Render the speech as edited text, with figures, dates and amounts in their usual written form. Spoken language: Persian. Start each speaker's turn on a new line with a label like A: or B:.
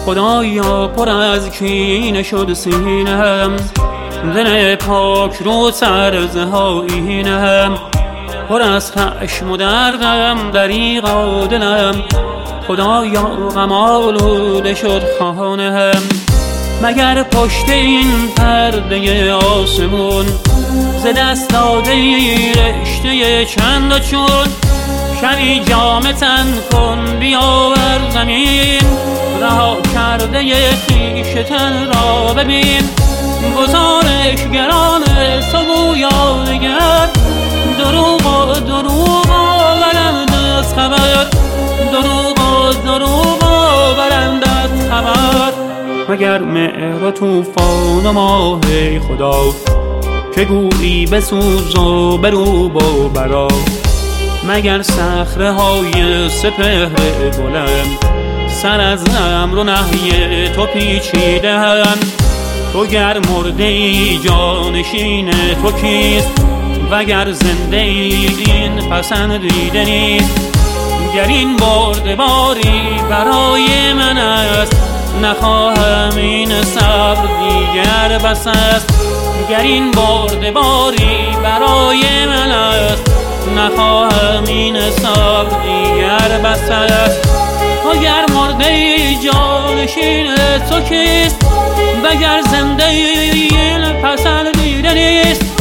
A: خدایا پر از کینه شد سینم، دل پاک رو سرزه آیینم، پر از خشم و دردم دریغا دلم، خدایا غم آلوده شد خانم. مگر پشت این پرده آسمون ز دست داده ای رشته چند و چون، شبی جامه تن کن بیاور زمین، رها کرده خویش تن را ببین. گزارشگران تو گویا دگر دروغ آورند از خبر، دروغ آورند از خبر. مگر مهر و طوفان و ماه خدا که گویی بسوز و برو با برا، مگر صخره های سپهر بلند سر از امر و نهی تو پیچیدند. تو گر مرده ای جانشین تو کیست، وگر زنده ای این پسندیده نیست. گر این برده باری برای من است، نخواهم این صبر دیگر بس است. گر این برده باری برای من است، نخواهم این صبر دیگر بس است. اگر مرده ای جانشین تو کیست، وگر زنده ای این پسندیده نیست.